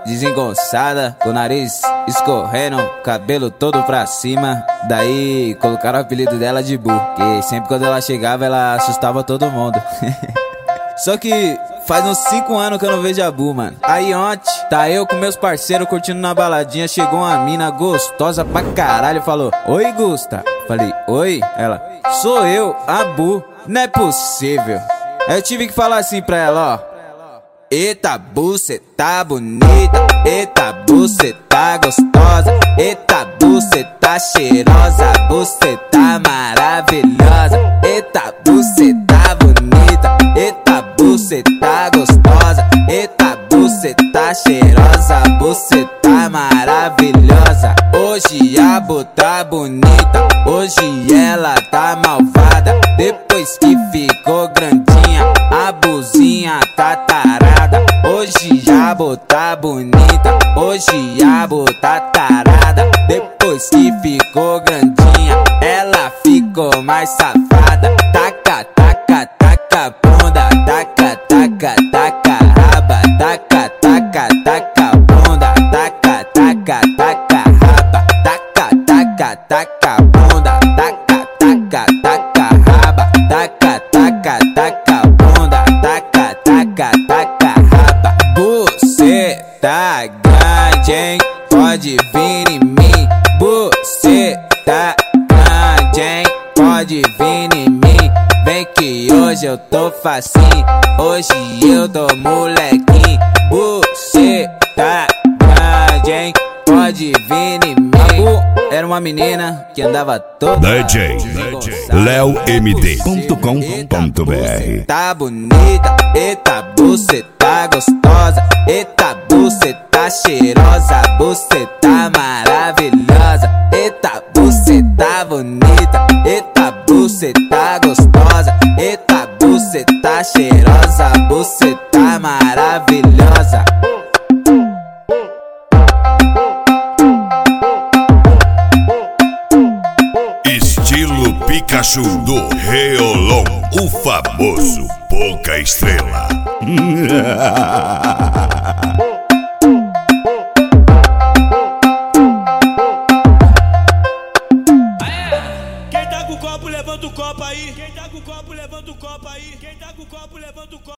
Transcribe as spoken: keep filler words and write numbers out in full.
desengonçada, com o nariz escorrendo, cabelo todo pra cima. Daí colocaram o apelido dela de Bu, que sempre quando ela chegava ela assustava todo mundo. Só que faz uns cinco anos que eu não vejo a Bu, mano. Aí ontem, tá eu com meus parceiros curtindo na baladinha. Chegou uma mina gostosa pra caralho, falou: oi, Gusta. Falei: oi. Ela: sou eu, a Bu. Não é possível. Aí eu tive que falar assim pra ela, ó: eita, Bu, cê tá bonita. Eita, Bu, cê tá gostosa. Eita, Bu, cê tá cheirosa. Bu, cê tá maravilhosa. Eita, Bu, cê tá bonita. Eita, Bu, cê tá gostosa. Eita, Bu, cê tá cheirosa. Bu, cê tá maravilhosa. Hoje a Bu tá bonita. Hoje ela tá malvada. Depois que ficou grandinha, a Buzinha tá tarada. Hoje a Bu tá bonita. Hoje a Bu tá tarada. Depois que ficou grandinha, ela ficou mais safada. Taca, taca, taca bunda. Taca, taca, taca raba. Taca, taca, taca bunda. Taca, taca, taca raba. Taca, taca, taca bunda. Taca, taca, taca raba. Taca, taca, taca bunda. Taca, taca, taca raba. Você tá grande, hein? Pode vir em mim. Você tá grande, hein? Pode vir em mim. Vem que hoje eu tô facinho. Hoje eu tô molequinho. Você tá grande, hein? Pode vir em mim. A Bu era uma menina que andava toda D J Léo M D ponto com ponto B R. Tá bonita. Eita, Bu, cê tá gostosa. Eita, Bu, cê tá cheirosa. Bu, cê tá maravilhosa. Eita, Bu, cê tá bonita. Eita, Bu, cê tá gostosa. Eita, Bu, cê tá cheirosa. Bu, cê tá maravilhosa. Estilo Pikachu do Reolon, o famoso Pouca Estrela.